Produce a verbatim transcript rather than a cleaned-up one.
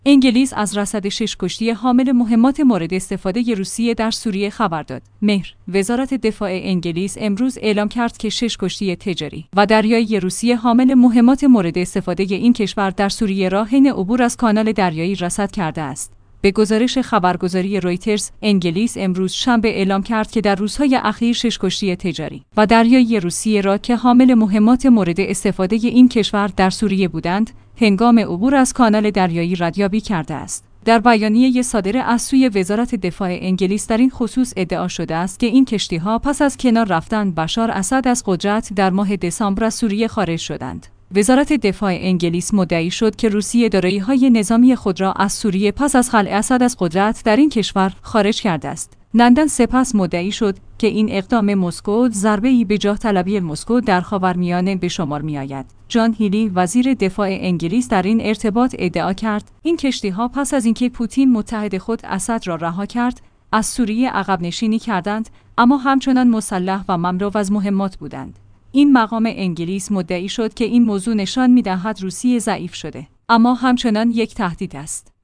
انگلیس از رصد شش کشتی حامل مهمات مورد استفاده روسیه در سوریه خبر داد. مهر وزارت دفاع انگلیس امروز اعلام کرد که شش کشتی تجاری و دریایی روسیه حامل مهمات مورد استفاده این کشور در سوریه را حین عبور از کانال دریایی رصد کرده است. به گزارش خبرگزاری رویترز، انگلیس امروز شنبه اعلام کرد که در روزهای اخیر شش کشتی تجاری و دریایی روسیه را که حامل مهمات مورد استفاده این کشور در سوریه بودند، هنگام عبور از کانال دریایی ردیابی کرده است. در بیانیه صادر از سوی وزارت دفاع انگلیس در این خصوص ادعا شده است که این کشتی‌ها پس از کنار رفتن بشار اسد از قدرت در ماه دسامبر از سوریه خارج شدند. وزارت دفاع انگلیس مدعی شد که روسیه دارایی‌های نظامی خود را از سوریه پس از خلع اسد از قدرت در این کشور خارج کرده است. لندن سپس مدعی شد که این اقدام مسکو ضربه‌ای به جاه طلبی مسکو در خاورمیانه به شمار می‌آید. جان هیلی وزیر دفاع انگلیس در این ارتباط ادعا کرد این کشتی‌ها پس از اینکه پوتین متحد خود اسد را رها کرد، از سوریه عقب نشینی کردند، اما همچنان مسلح و مملو از مهمات بودند. این مقام انگلیس مدعی شد که این موضوع نشان می‌دهد روسیه ضعیف شده، اما همچنان یک تهدید است.